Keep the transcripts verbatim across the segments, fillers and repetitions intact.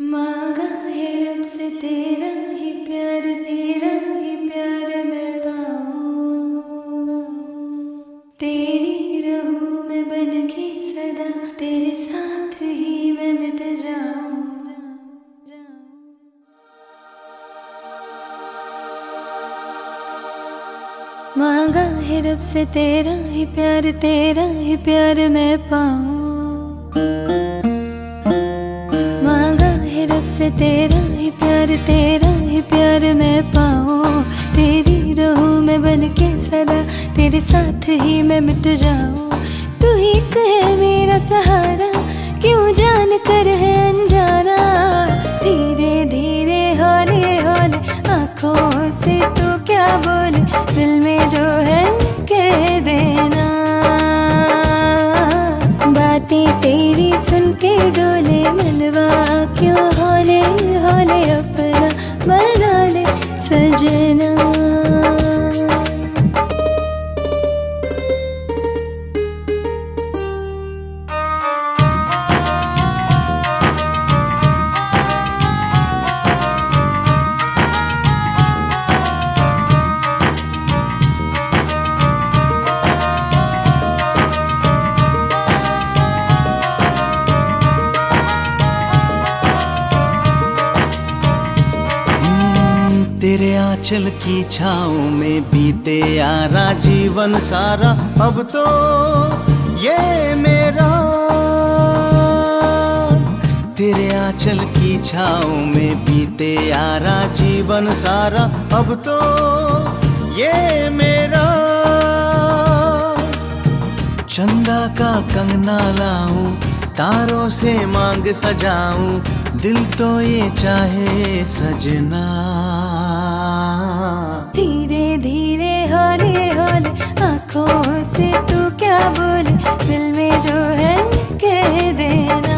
मांगा है रब से तेरा ही प्यार, तेरा ही प्यार मैं पाऊं। तेरी रहूं मैं बन के सदा, तेरे साथ ही मैं मिट जाऊं। मांगा है रब से तेरा ही प्यार, तेरा ही प्यार मैं पाऊं। रब से तेरा ही प्यार, तेरा ही प्यार मैं पाऊं। तेरी रहूं मैं बन के सदा, तेरे साथ ही मैं मिट जाऊं। तू ही है मेरा सहारा, क्यों जान कर है अनजाना। धीरे धीरे हौले हौले आँखों से तू क्या बोले, दिल में जो है कह देना। बातें तेरी सुन के डोले मनवा, क्यों हौले हौले अपना बना ले सजना। तेरे आंचल की छाँव में बीते यारा जीवन सारा, अब तो ये मेरा। तेरे आंचल की छाँव में बीते यारा जीवन सारा, अब तो ये मेरा। चंदा का कंगना लाऊं, तारों से मांग सजाऊं, दिल तो ये चाहे सजना। धीरे धीरे हौले हौले आँखों से तू क्या बोले, दिल में जो है कह देना।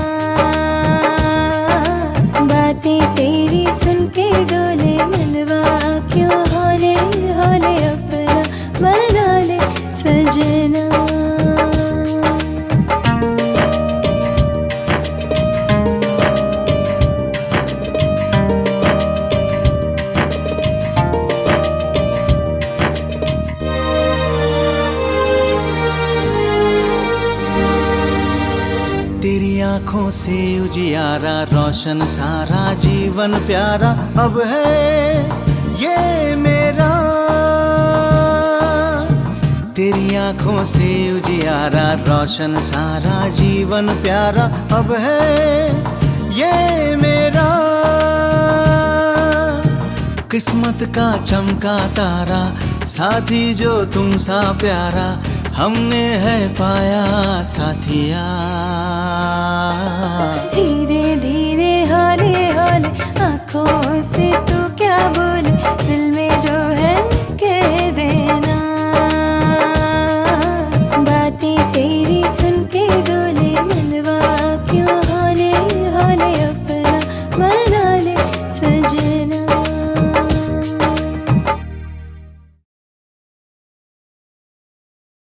बातें तेरी सुन के डोले मनवा, क्यों हौले हौले अपना बना ले सजना। तेरी आँखों से उजियारा रोशन सारा जीवन प्यारा, अब है ये मेरा। तेरी आँखों से उजियारा रोशन सारा जीवन प्यारा, अब है ये मेरा। किस्मत का चमका तारा, साथी जो तुम सा प्यारा, हमने है पाया साथिया। धीरे धीरे हौले हौले आँखों से तू क्या